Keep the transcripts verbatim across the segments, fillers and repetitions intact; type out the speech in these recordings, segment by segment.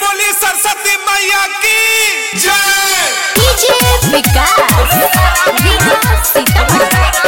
बोली सरस्वती मैया की जय। डीजे विकास विकास सीतामढ़ी।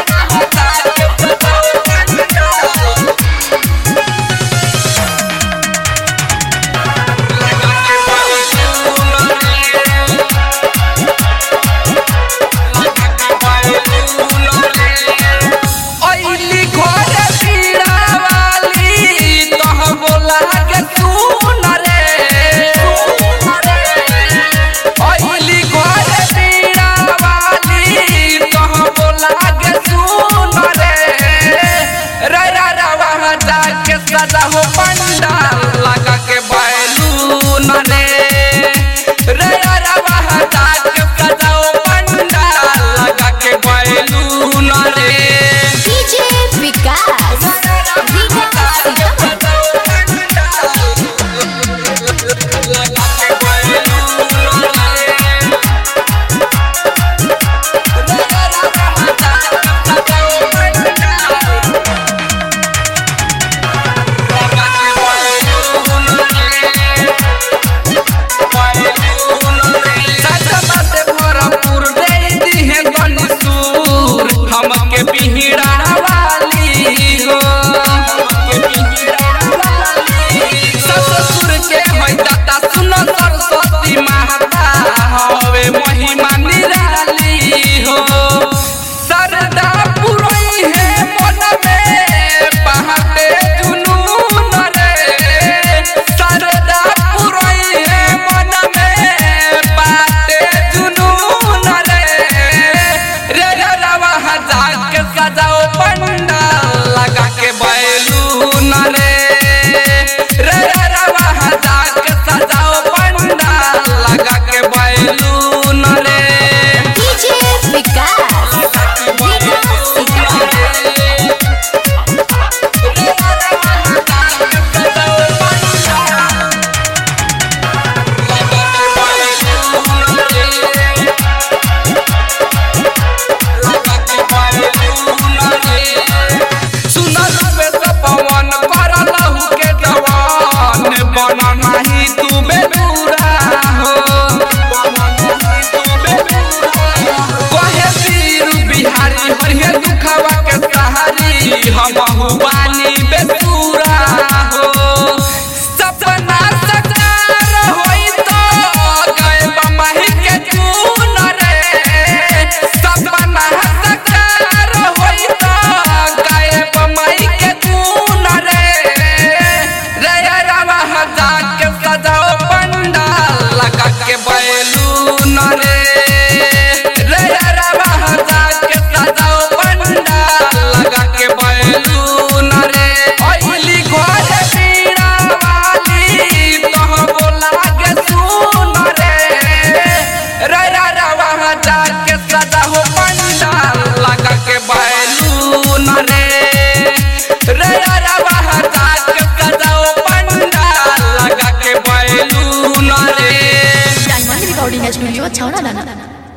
सजा हो पंडाल लगा के बैलून रे रे रवा हटा के सजा हो पंडाल लगा के बैलून रे। डीजे विकास विकास हमके पिहिड़ा वाली हो ससुर के है दाता सुनो सरस्वती माता हवे महिमा निराली हो। सरदा पुरई है मन में पहाटे जुनून रे सरदा पुरई है मन में पहाटे जुनून रे रे रवा के सजाओ पंडाल लगा के बैलून रे रे रवा हजा के सजाओ पंडाल लगा के बैलून रे। डीजे विकास विकास सीतामढ़ी। बना नहीं तू